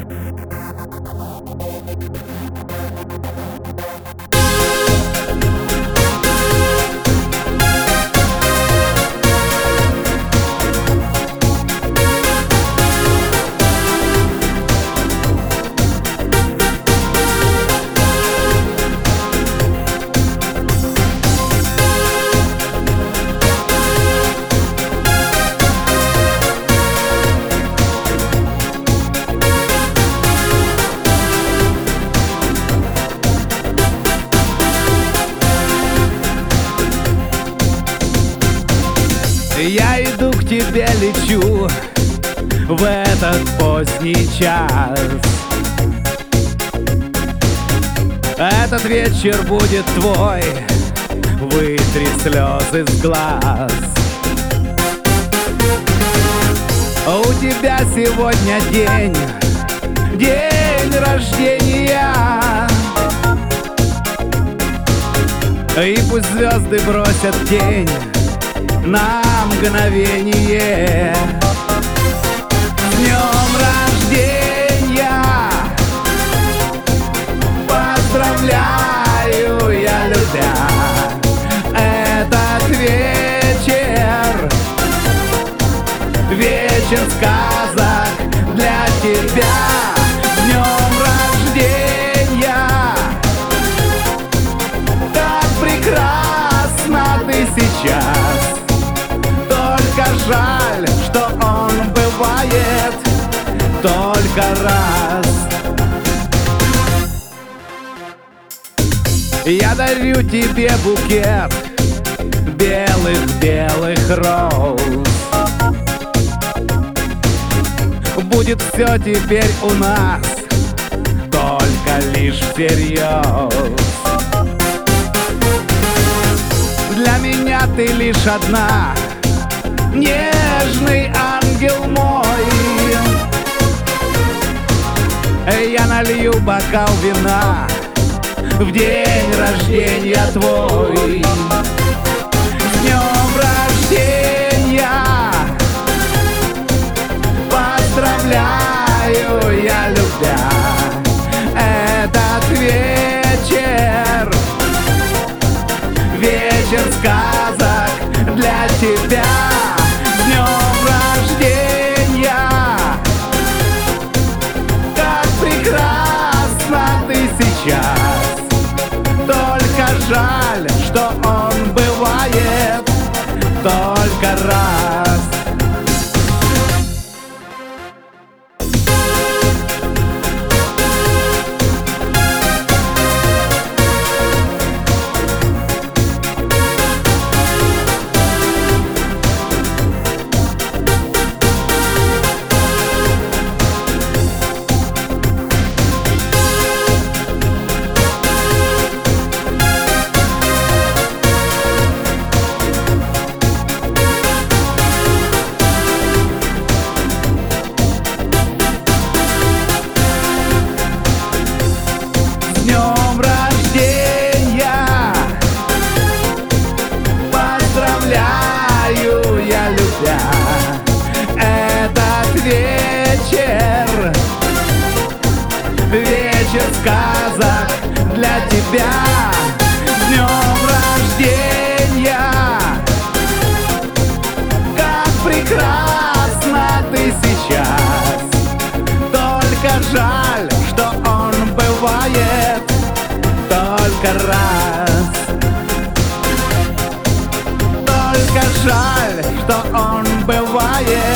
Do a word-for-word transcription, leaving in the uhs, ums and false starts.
Я иду к тебе, лечу в этот поздний час. Этот вечер будет твой, вытри слезы с глаз. У тебя сегодня день, день рождения. И пусть звезды бросят тень на мгновение. С днем рождения поздравляю я, любя, этот вечер, вечер сказок для тебя. С днем рождения, так прекрасна ты сейчас. Только жаль, что он бывает только раз. Я дарю тебе букет белых-белых роз. Будет все теперь у нас только лишь всерьез. Для меня ты лишь одна, нежный ангел мой. Я налью бокал вина в день рождения твой. С днем рождения поздравляю я, любя, этот вечер, вечер сказок для тебя. С днем рождения, как прекрасна ты сейчас. Только жаль, что он бывает только раз. Этот вечер, вечер сказок для тебя. С днем рождения, как прекрасна ты сейчас. Только жаль, что он бывает только раз. Только жаль, что он бывает